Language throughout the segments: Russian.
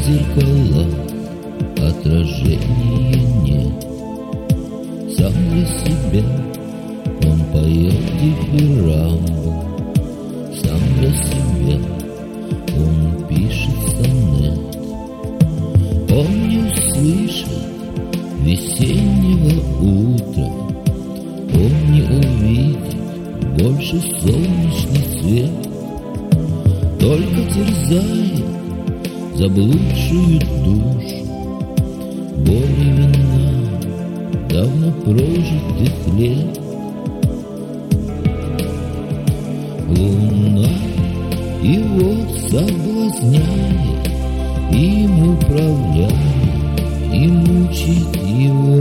зеркалах отражения нет. Сам для себя он поет дифирамбы, сам для себя он пишет сонет. Он не услышит весеннего утра, он не увидит больше солнечный свет. Только терзает заблудшую душу боль и вина давно прожитых лет. Луна его соблазняет, им управляет и мучит его,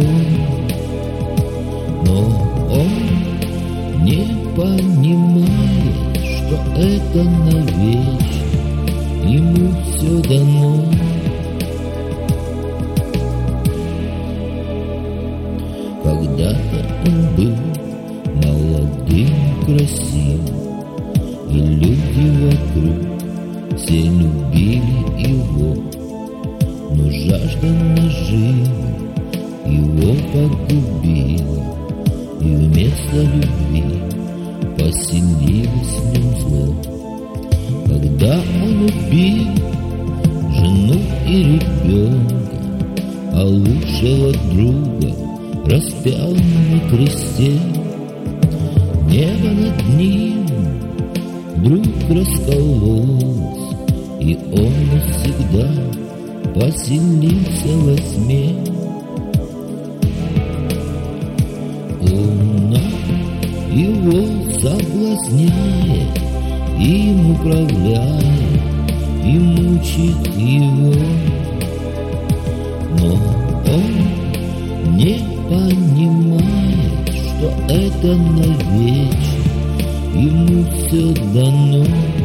но он не понимает, что это навечно, ему все дано. Когда-то он был молодым, красивым, и люди вокруг все любили его, но жажда наживы его погубила, и вместо любви поселилось в нем зло. Когда он убил жену и ребенка, а лучшего друга распял на кресте, небо над ним вдруг раскололось, и он навсегда поселился во тьме. Луна его соблазняет, им управляет и мучит его, но он не понимает, что это навечно, ему все дано.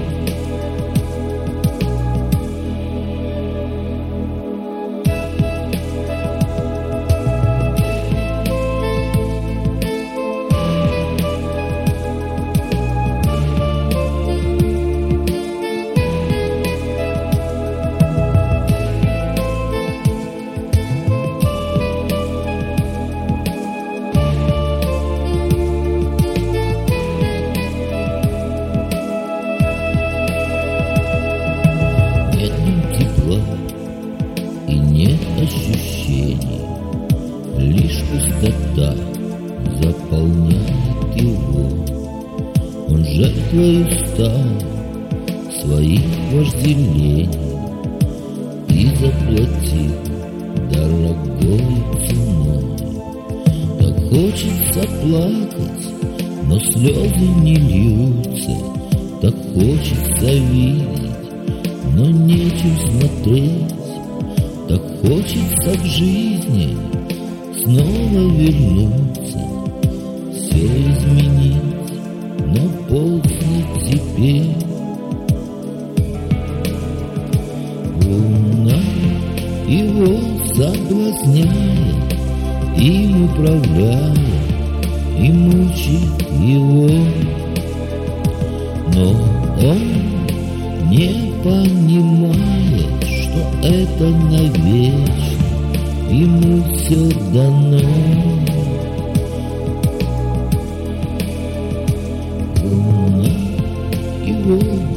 И нет ощущений, лишь пустота заполняет его. Он жертвою стал своих вожделений и заплатил дорогой ценой. Так хочется плакать, но слезы не льются, так хочется видеть, но нечем смотреть. Так хочется в жизни снова вернуться, все изменить, но поздно теперь. Луна его соблазняет, им управляет и мучит его, но он не понимает, что это навечно, ему все дано. Луна его